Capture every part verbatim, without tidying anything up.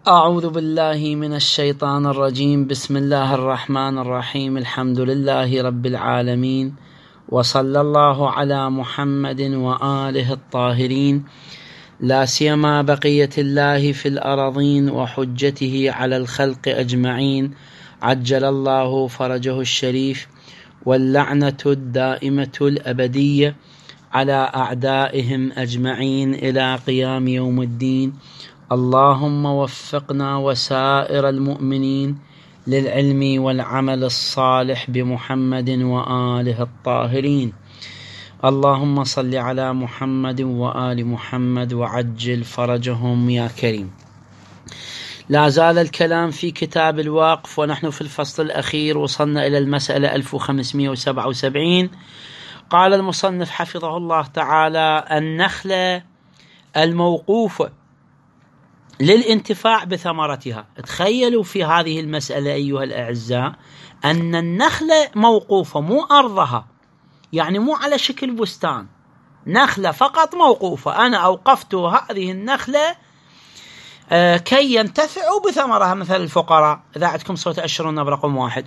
أعوذ بالله من الشيطان الرجيم. بسم الله الرحمن الرحيم. الحمد لله رب العالمين، وصلى الله على محمد وآله الطاهرين، لا سيما بقية الله في الأراضين وحجته على الخلق أجمعين، عجل الله فرجه الشريف، واللعنة الدائمة الأبدية على أعدائهم أجمعين إلى قيام يوم الدين. اللهم وفقنا وسائر المؤمنين للعلم والعمل الصالح بمحمد وآله الطاهرين. اللهم صل على محمد وآل محمد وعجل فرجهم يا كريم. لا زال الكلام في كتاب الوقف، ونحن في الفصل الأخير وصلنا إلى المسألة ألف وخمسمائة وسبعة وسبعين. قال المصنف حفظه الله تعالى: النخلة الموقوفة للانتفاع بثمرتها. تخيلوا في هذه المسألة أيها الأعزاء أن النخلة موقوفة، مو أرضها، يعني مو على شكل بستان، نخلة فقط موقوفة. أنا أوقفت هذه النخلة آه كي ينتفعوا بثمرها، مثل الفقراء. إذا عندكم صوت أشرنا برقم واحد.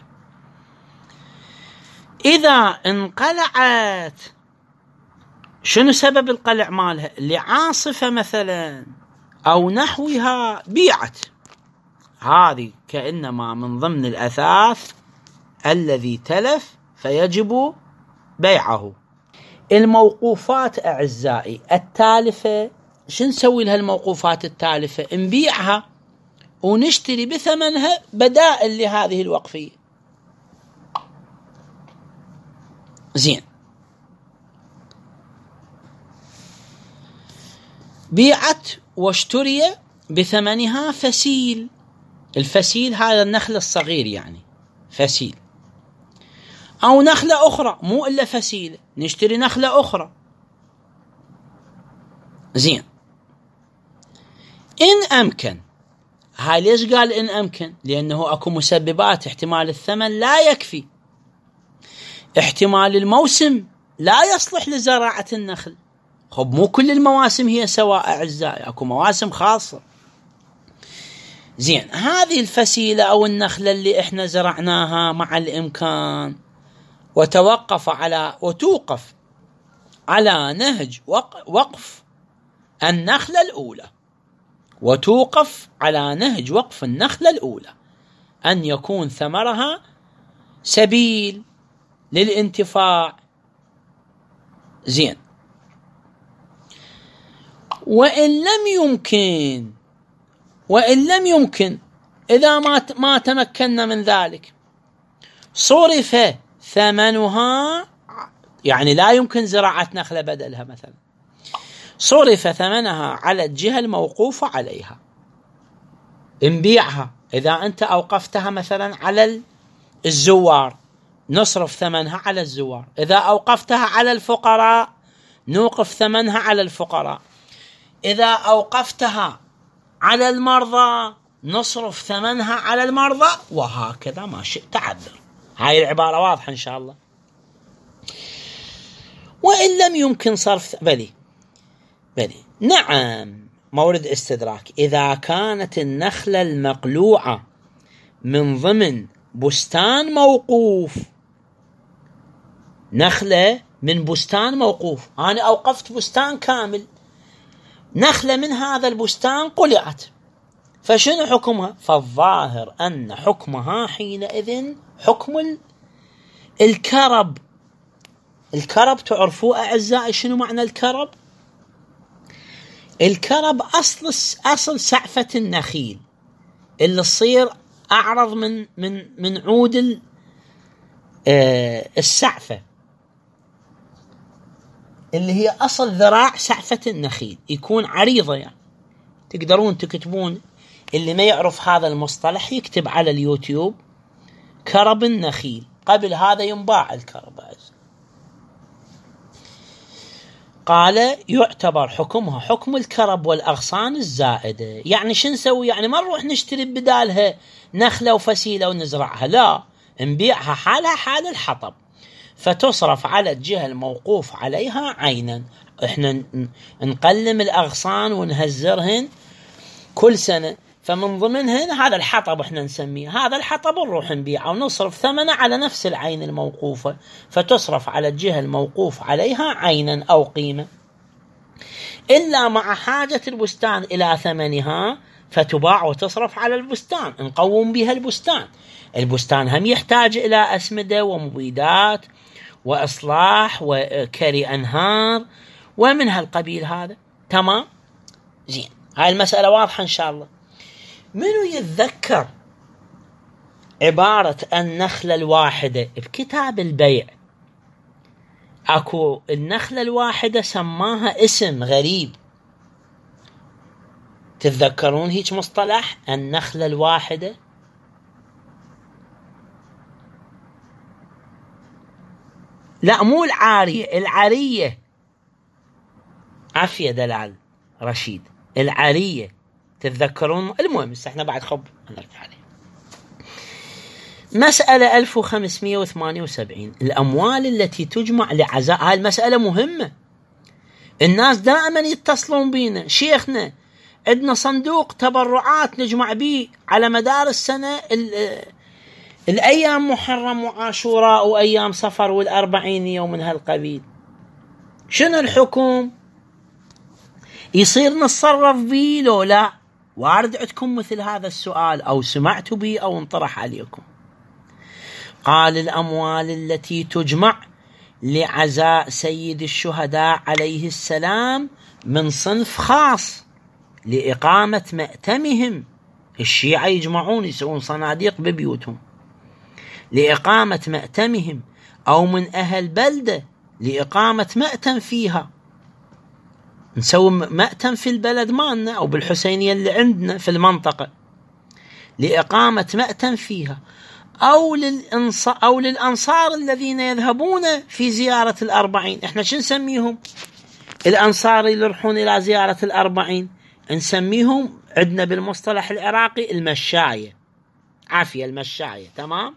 إذا انقلعت، شنو سبب القلع مالها؟ لعاصفة مثلا أو نحوها، بيعت. هذه كأنما من ضمن الأثاث الذي تلف فيجب بيعه. الموقوفات أعزائي التالفة، شو نسوي لها الموقوفات التالفة؟ نبيعها ونشتري بثمنها بدائل لهذه الوقفية. زين، بيعت واشتري بثمنها فسيل. الفسيل هذا النخل الصغير، يعني فسيل. أو نخلة أخرى، مو إلا فسيل، نشتري نخلة أخرى. زين، إن أمكن. هاي ليش قال إن أمكن؟ لأنه أكو مسببات. احتمال الثمن لا يكفي، احتمال الموسم لا يصلح لزراعة النخل. خب مو كل المواسم هي سواء أعزائي، أكو مواسم خاصة. زين، هذه الفسيلة أو النخلة اللي إحنا زرعناها مع الإمكان وتوقف على وتوقف على نهج وقف النخلة الأولى، وتوقف على نهج وقف النخلة الأولى أن يكون ثمرها سبيل للانتفاع. زين، وإن لم يمكن وإن لم يمكن إذا ما ما تمكنا من ذلك، صرف ثمنها، يعني لا يمكن زراعة نخلة بدلها مثلا، صرف ثمنها على الجهة الموقوفة عليها. نبيعها. إذا أنت أوقفتها مثلا على الزوار، نصرف ثمنها على الزوار. إذا أوقفتها على الفقراء، نوقف ثمنها على الفقراء. إذا أوقفتها على المرضى، نصرف ثمنها على المرضى، وهكذا ما شئت تعذر. هاي العبارة واضحة إن شاء الله. وإن لم يمكن صرف بلي بلي نعم، مورد استدراك. إذا كانت النخلة المقلوعة من ضمن بستان موقوف، نخلة من بستان موقوف، أنا أوقفت بستان كامل، نخلة من هذا البستان قلعت، فشنو حكمها؟ فالظاهر أن حكمها حينئذ حكم الكرب. الكرب تعرفوا أعزائي شنو معنى الكرب؟ الكرب أصل أصل سعفة النخيل اللي تصير أعرض من من من عود السعفة، اللي هي أصل ذراع سعفة النخيل، يكون عريضة. يعني تقدرون تكتبون، اللي ما يعرف هذا المصطلح يكتب على اليوتيوب كرب النخيل. قبل هذا ينباع الكرب. قال يعتبر حكمها حكم الكرب والأغصان الزائدة. يعني شو نسوي؟ يعني ما نروح نشتري بدالها نخلة وفسيلة ونزرعها، لا، نبيعها حالها حال الحطب، فتصرف على الجهة الموقوف عليها عينا. احنا نقلم الأغصان ونهزرهن كل سنة، فمن ضمنهن هذا الحطب احنا نسميه، هذا الحطب نروح نبيعه ونصرف ثمنه على نفس العين الموقوفة، فتصرف على الجهة الموقوف عليها عينا أو قيمة، إلا مع حاجة البستان إلى ثمنها فتباع وتصرف على البستان، نقوم بها البستان. البستان هم يحتاج إلى أسمدة ومبيدات وإصلاح وكري أنهار ومن هالقبيل هذا. تمام؟ زين، هاي المسألة واضحة إن شاء الله. منو يتذكر عبارة النخلة الواحدة بكتاب البيع؟ أكو النخلة الواحدة سماها اسم غريب، تتذكرون هيك مصطلح النخلة الواحدة؟ لا مو العارية، العرية. عافية دلال رشيد، العرية تتذكرون؟ المهم احنا بعد خب نرجع عليه. مسألة ألف وخمسمائة وثمانية وسبعين، الأموال التي تجمع لعزاء. هاي المسألة مهمة، الناس دائما يتصلون بينا، شيخنا عندنا صندوق تبرعات نجمع به على مدار السنة الأيام محرم وعاشوراء وأيام صفر والأربعين يوم من هالقبيل، شنو الحكم؟ يصير نتصرف به لو لا؟ وارد عندكم مثل هذا السؤال أو سمعتوا به أو انطرح عليكم. قال الأموال التي تجمع لعزاء سيد الشهداء عليه السلام من صنف خاص لإقامة مأتمهم، الشيعة يجمعون يسوون صناديق ببيوتهم لإقامة مأتمهم، أو من أهل بلدة لإقامة مأتم فيها، نسوي مأتم في البلد مالنا أو بالحسينية اللي عندنا في المنطقة لإقامة مأتم فيها، أو للأنصار, أو للأنصار الذين يذهبون في زيارة الأربعين. إحنا شو نسميهم؟ الأنصار اللي يروحون إلى زيارة الأربعين نسميهم عندنا بالمصطلح العراقي المشاية. عافية، المشاية. تمام؟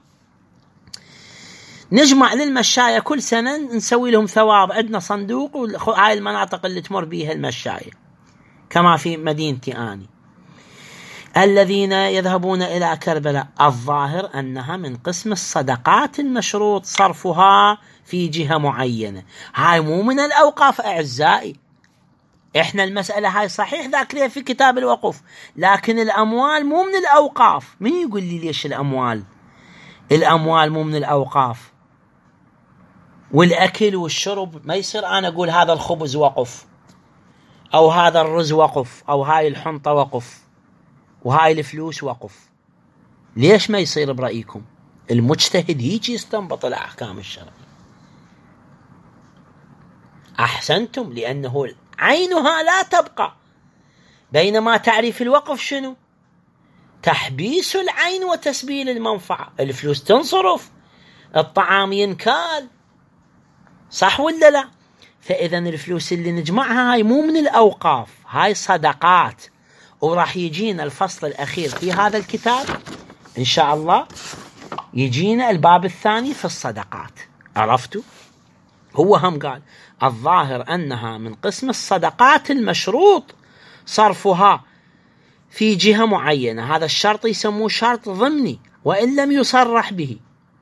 نجمع للمشاية كل سنة نسوي لهم ثواب، عندنا صندوق وهاي المناطق اللي تمر بيها المشاية كما في مدينتي آني. الذين يذهبون إلى كربلاء، الظاهر أنها من قسم الصدقات المشروط صرفها في جهة معينة، هاي مو من الأوقاف أعزائي. إحنا المسألة هاي صحيح ذاكريها في كتاب الوقف، لكن الأموال مو من الأوقاف. من يقول لي ليش الأموال الأموال مو من الأوقاف؟ والأكل والشرب ما يصير أنا أقول هذا الخبز وقف أو هذا الرز وقف أو هاي الحنطة وقف وهاي الفلوس وقف. ليش ما يصير برأيكم؟ المجتهد هيك يستنبط الأحكام الشرعية. أحسنتم، لأنه عينها لا تبقى، بينما تعريف الوقف شنو؟ تحبيس العين وتسبيل المنفعة. الفلوس تنصرف، الطعام ينكال، صح ولا لا؟ فإذا الفلوس اللي نجمعها هاي مو من الأوقاف، هاي صدقات. وراح يجينا الفصل الأخير في هذا الكتاب إن شاء الله، يجينا الباب الثاني في الصدقات. عرفتوا؟ هو هم قال الظاهر أنها من قسم الصدقات المشروط صرفها في جهة معينة، هذا الشرط يسموه شرط ضمني وإن لم يصرح به،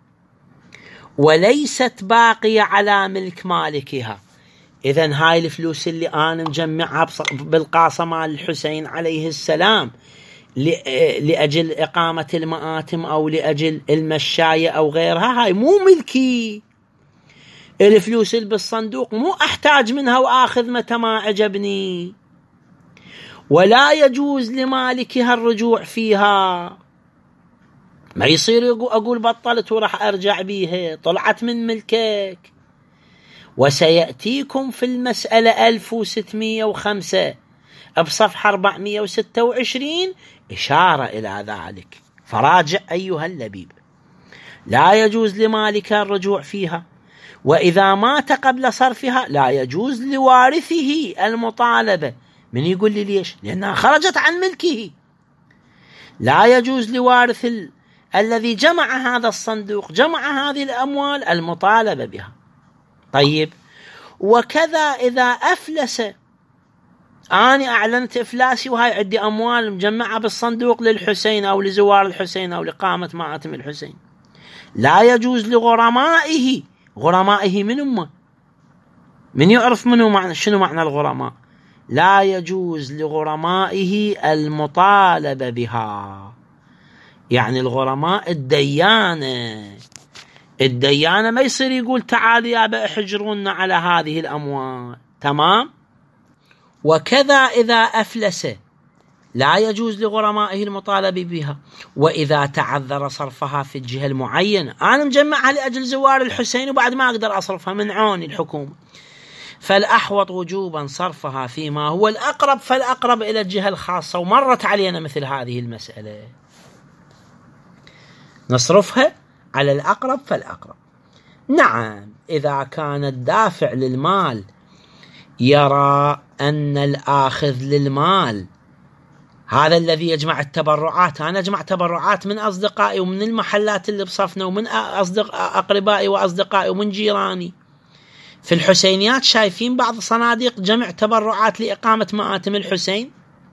وليست باقية على ملك مالكها. إذن هاي الفلوس اللي أنا مجمعها بالقاصة مال الحسين عليه السلام لأجل إقامة المآتم أو لأجل المشاية أو غيرها، هاي مو ملكي. الفلوس اللي بالصندوق مو أحتاج منها وآخذ متى ما عجبني، ولا يجوز لمالكها الرجوع فيها. ما يصير أقول بطلت وراح أرجع بيها، طلعت من ملكك. وسيأتيكم في المسألة ألف وستمائة وخمسة بصفحة أربعمائة وستة وعشرين إشارة إلى ذلك، فراجع أيها اللبيب. لا يجوز لمالك الرجوع فيها، وإذا مات قبل صرفها لا يجوز لوارثه المطالبة. من يقول لي ليش؟ لأنها خرجت عن ملكه. لا يجوز لوارث ال... الذي جمع هذا الصندوق، جمع هذه الأموال، المطالبة بها. طيب، وكذا إذا أفلس أنا أعلنت إفلاسي وهاي عندي أموال مجمعة بالصندوق للحسين أو لزوار الحسين أو لقامة مآتم الحسين. لا يجوز لغرمائه، غرمائه من أمه، من يعرف منه معنى شنو معنى الغرماء؟ لا يجوز لغرمائه المطالبة بها، يعني الغرماء الديانة، الديانة ما يصير يقول تعالوا يا احجرونا على هذه الأموال. تمام. وكذا إذا أفلس لا يجوز لغرمائه المطالبة بها، وإذا تعذر صرفها في الجهة المعينة، أنا مجمعها لأجل زوار الحسين وبعد ما أقدر أصرفها من عوني الحكومة، فالأحوط وجوبا صرفها فيما هو الأقرب فالأقرب إلى الجهة الخاصة. ومرت علينا مثل هذه المسألة، نصرفها على الأقرب فالأقرب. نعم، إذا كان الدافع للمال يرى أن الآخذ للمال هذا الذي يجمع التبرعات، أنا أجمع تبرعات من أصدقائي ومن المحلات اللي بصفنا ومن أصدق أقربائي وأصدقائي ومن جيراني. في الحسينيات شايفين بعض صناديق جمع تبرعات لإقامة مآتم الحسين.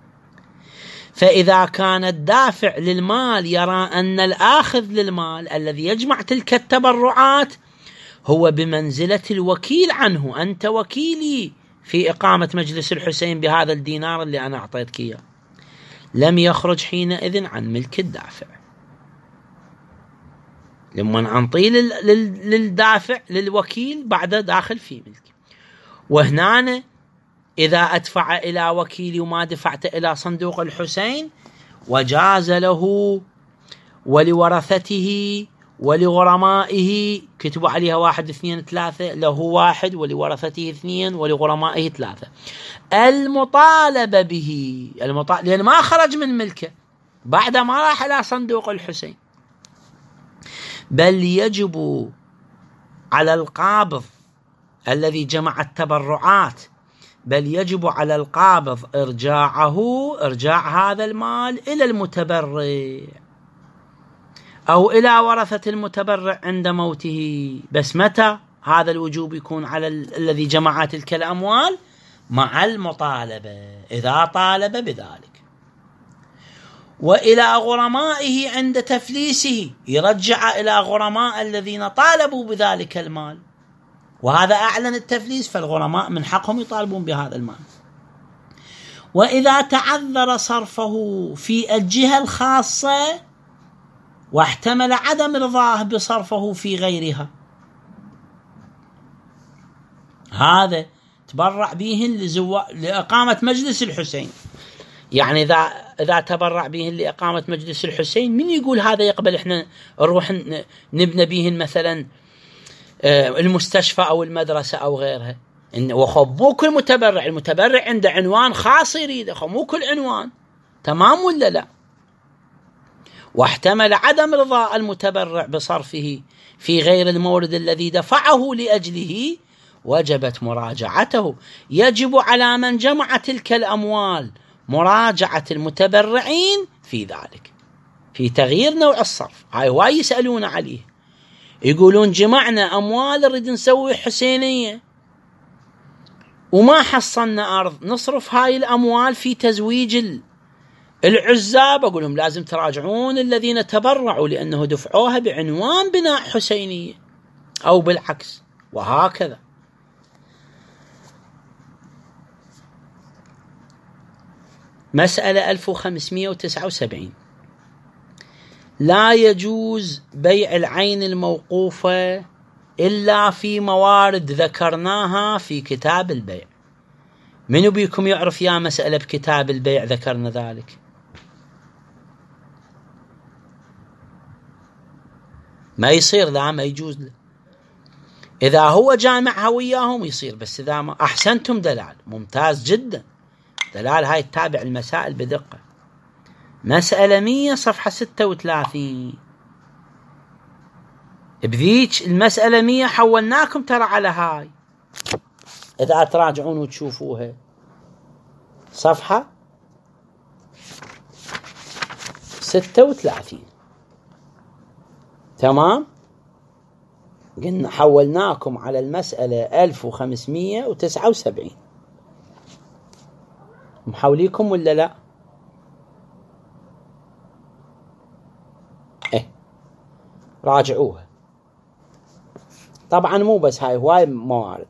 فإذا كان الدافع للمال يرى أن الآخذ للمال الذي يجمع تلك التبرعات هو بمنزلة الوكيل عنه، أنت وكيلي في إقامة مجلس الحسين بهذا الدينار اللي أنا أعطيتك إياه، لم يخرج حينئذ عن ملك الدافع. لما أنطي للدافع للوكيل بعد داخل في ملكي. وهنا إذا أدفع إلى وكيلي وما دفعت إلى صندوق الحسين وجاز له ولورثته ولغرمائه، كتبوا عليها واحد اثنين ثلاثة، له واحد ولورثته اثنين ولغرمائه ثلاثة، المطالبة به، المطالب لأن ما خرج من ملكه بعد ما راح إلى صندوق الحسين، بل يجب على القابض الذي جمع التبرعات، بل يجب على القابض إرجاعه، إرجاع هذا المال إلى المتبرع أو إلى ورثة المتبرع عند موته. بس متى هذا الوجوب يكون على الذي جمع تلك الأموال؟ مع المطالبة، إذا طالب بذلك. وإلى غرمائه عند تفليسه، يرجع إلى غرماء الذين طالبوا بذلك المال، وهذا أعلن التفليس، فالغرماء من حقهم يطالبون بهذا المال. وإذا تعذر صرفه في الجهة الخاصة واحتمل عدم رضاه بصرفه في غيرها، هذا تبرع به لإقامة مجلس الحسين. يعني إذا إذا تبرع به لإقامة مجلس الحسين، من يقول هذا يقبل إحنا نروح نبني به مثلا المستشفى أو المدرسة أو غيرها؟ وخب مو كل متبرع، المتبرع عنده عنوان خاص يريده، خب مو كل عنوان. تمام ولا لا؟ واحتمل عدم رضاء المتبرع بصرفه في غير المورد الذي دفعه لأجله، وجبت مراجعته. يجب على من جمع تلك الأموال مراجعة المتبرعين في ذلك، في تغيير نوع الصرف. هاي واي يسألون عليه، يقولون جمعنا أموال نريد نسوي حسينية وما حصلنا أرض، نصرف هاي الأموال في تزويج العزاب. أقول لهم لازم تراجعون الذين تبرعوا لأنه دفعوها بعنوان بناء حسينية أو بالعكس، وهكذا. مسألة ألف وخمسمائة وتسعة وسبعين، لا يجوز بيع العين الموقوفة إلا في موارد ذكرناها في كتاب البيع. منو بيكم يعرف يا مسألة بكتاب البيع ذكرنا ذلك؟ ما يصير، لا ما يجوز له. إذا هو جامعها وياهم يصير، بس إذا ما أحسنتم دلال ممتاز جدا. دلال هاي تتابع المسائل بدقة. مسألة مية صفحة ستة وثلاثين، بذيك المسألة مية حولناكم ترى على هاي، إذا تراجعون وتشوفوها صفحة ستة وثلاثين. تمام، قلنا حولناكم على المسألة ألف وخمسمائة وتسعة وسبعين. محاوليكم ولا لا؟ إيه راجعوها. طبعا مو بس هاي، هواي موارد.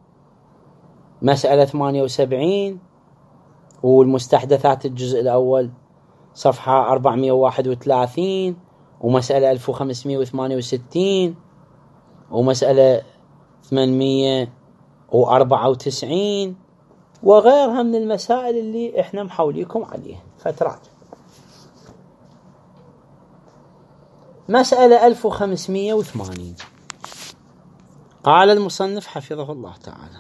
مسألة ثمانية وسبعين والمستحدثات الجزء الأول صفحة أربعمائة وواحد وثلاثين، ومسألة ألف وخمسمائة وثمانية وستين، ومسألة ثمانمائة وأربعة وتسعين، وغيرها من المسائل اللي احنا محاوليكم عليها. فتراجع. مسألة ألف وخمسمائة وثمانين، قال المصنف حفظه الله تعالى: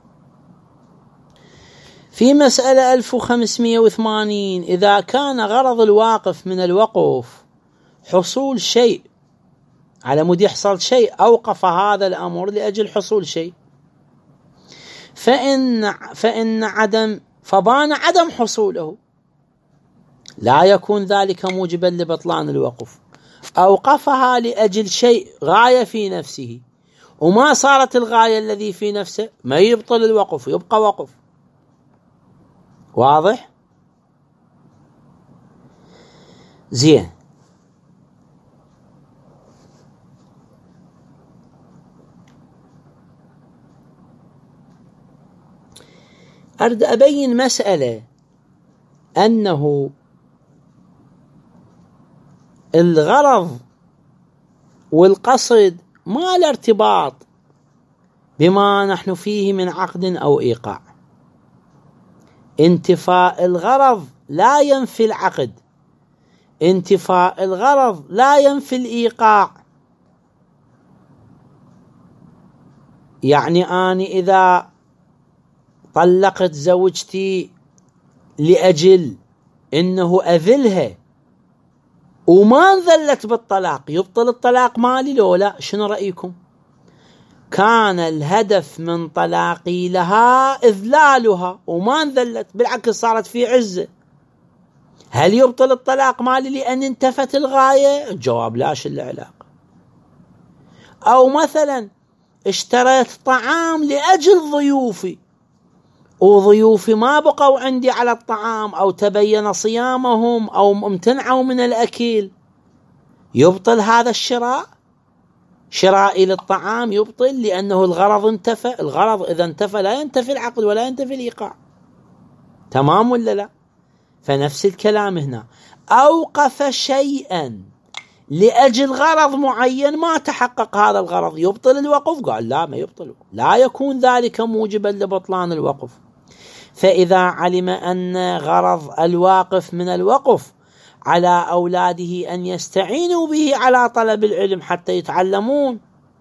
في مسألة ألف وخمسمائة وثمانين إذا كان غرض الواقف من الوقف حصول شيء، على مود يحصل شيء، أوقف هذا الأمر لأجل حصول شيء، فإن فإن عدم فبان عدم حصوله، لا يكون ذلك موجبا لبطلان الوقف. أوقفها لأجل شيء غاية في نفسه، وما صارت الغاية الذي في نفسه، ما يبطل الوقف، يبقى وقف. واضح؟ زين. أريد أبين مسألة، أنه الغرض والقصد ما له ارتباط بما نحن فيه من عقد أو إيقاع. انتفاء الغرض لا ينفي العقد، انتفاء الغرض لا ينفي الإيقاع. يعني أنا إذا طلقت زوجتي لأجل إنه أذلها وما انذلت بالطلاق، يبطل الطلاق مالي لو لا؟ شنو رأيكم؟ كان الهدف من طلاقي لها إذلالها وما انذلت، بالعكس صارت في عزة، هل يبطل الطلاق مالي لأن انتفت الغاية؟ الجواب لا، شو العلاقة؟ أو مثلا اشتريت طعام لأجل ضيوفي، وضيوفي ما بقوا عندي على الطعام، أو تبين صيامهم، أو امتنعوا من الأكل، يبطل هذا الشراء؟ شرائي للطعام يبطل لأنه الغرض انتفى. الغرض إذا انتفى لا ينتفي العقد ولا ينتفي الإيقاع. تمام ولا لا؟ فنفس الكلام هنا، أوقف شيئا لأجل غرض معين ما تحقق هذا الغرض، يبطل الوقف؟ قال لا، ما يبطل، لا يكون ذلك موجبا لبطلان الوقف. فإذا علم أن غرض الواقف من الوقف على أولاده أن يستعينوا به على طلب العلم حتى يتعلمون،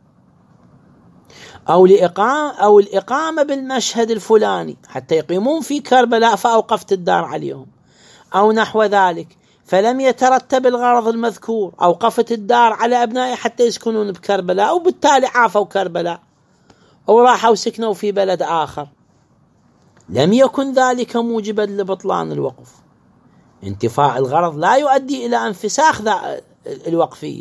أو الإقامة أو الإقامة بالمشهد الفلاني حتى يقيمون في كربلاء فأوقفت الدار عليهم، أو نحو ذلك، فلم يترتب الغرض المذكور، أوقفت الدار على أبنائي حتى يسكنون بكربلاء، وبالتالي عافوا كربلاء وراحوا سكنوا في بلد آخر، لم يكن ذلك موجبا لبطلان الوقف. انتفاء الغرض لا يؤدي إلى انفساخ الوقفية.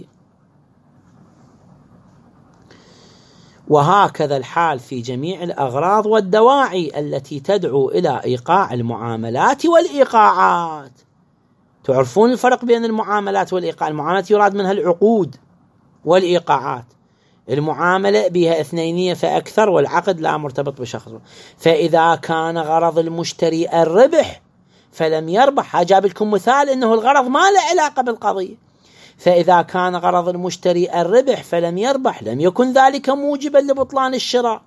وهكذا الحال في جميع الأغراض والدواعي التي تدعو إلى إيقاع المعاملات والإيقاعات. تعرفون الفرق بين المعاملات والإيقاع؟ المعاملات يراد منها العقود، والإيقاعات المعاملة بها اثنينية فأكثر، والعقد لا مرتبط بشخص. فإذا كان غرض المشتري الربح فلم يربح، أجاب لكم مثال إنه الغرض ما له علاقة بالقضية. فإذا كان غرض المشتري الربح فلم يربح، لم يكن ذلك موجبا لبطلان الشراء.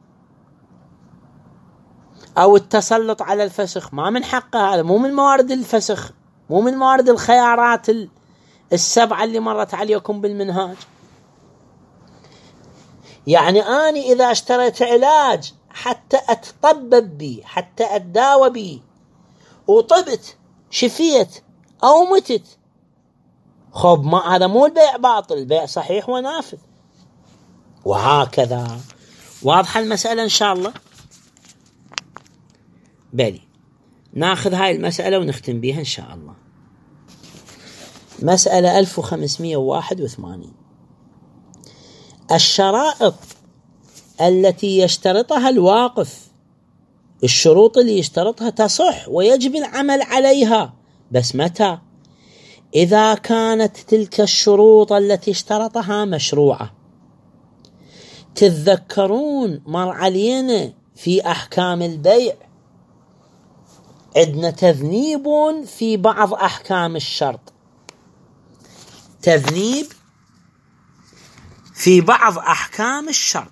أو التسلط على الفسخ، ما من حقه، هذا مو من موارد الفسخ، مو من موارد الخيارات السبعة اللي مرت عليكم بالمنهاج. يعني أنا إذا اشتريت علاج حتى أتطبب به، حتى أتداوى به، وطبت شفيت أو متت، خب ما هذا مو البيع باطل، البيع صحيح ونافذ. وهكذا. واضحة المسألة إن شاء الله؟ بلي ناخذ هاي المسألة ونختم بها إن شاء الله. مسألة ألف وخمسمائة وواحد وثمانين، الشرائط التي يشترطها الواقف الشروط اللي يشترطها تصح ويجب العمل عليها، بس متى؟ إذا كانت تلك الشروط التي اشترطها مشروعة. تتذكرون مر علينا في أحكام البيع عندنا تذنيب في بعض أحكام الشرط، تذنيب في بعض أحكام الشرط،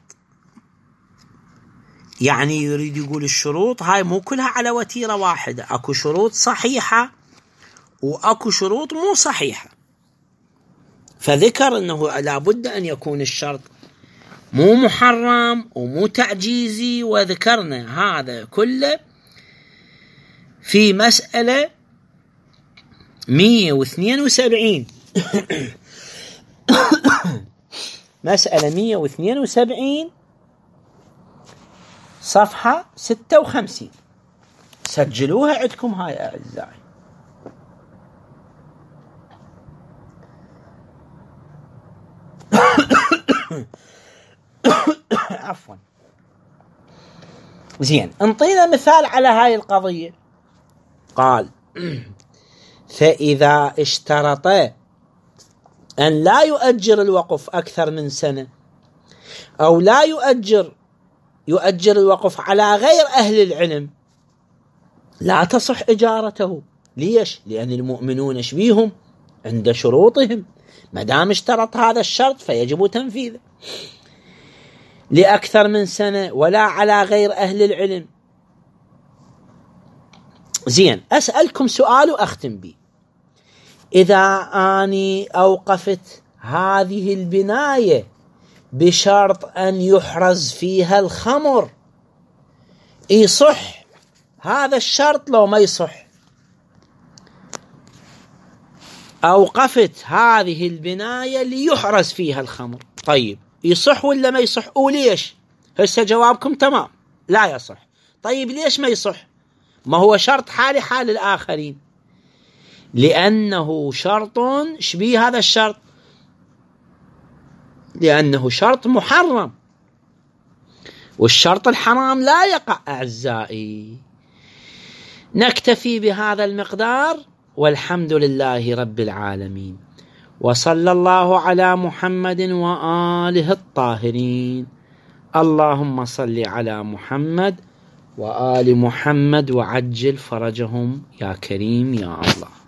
يعني يريد يقول الشروط هاي مو كلها على وتيرة واحدة، أكو شروط صحيحة وأكو شروط مو صحيحة، فذكر أنه لابد أن يكون الشرط مو محرم ومو تعجيزي، وذكرنا هذا كله في مسألة مية واثنين وسبعين مسألة مية واثنين وسبعين صفحة ستة وخمسين، سجلوها عندكم هاي أعزائي. عفوا. زين، انطينا مثال على هاي القضية. قال: فإذا اشترط أن لا يؤجر الوقف أكثر من سنة، أو لا يؤجر يؤجر الوقف على غير أهل العلم، لا تصح إجارته. ليش؟ لأن المؤمنون شبيهم عند شروطهم، ما دام اشترط هذا الشرط فيجب تنفيذه. لأكثر من سنة ولا على غير أهل العلم. زين، أسألكم سؤال وأختم به. إذا أني أوقفت هذه البناية بشرط أن يحرز فيها الخمر، يصح هذا الشرط لو ما يصح؟ أوقفت هذه البناية ليحرز فيها الخمر، طيب يصح ولا ما يصح؟ وليش؟ هسه جوابكم تمام، لا يصح. طيب ليش ما يصح؟ ما هو شرط حالي حال الآخرين، لأنه شرط شبيه هذا الشرط، لأنه شرط محرم، والشرط الحرام لا يقع. أعزائي، نكتفي بهذا المقدار، والحمد لله رب العالمين، وصلى الله على محمد وآله الطاهرين. اللهم صل على محمد وآل محمد وعجل فرجهم يا كريم يا الله.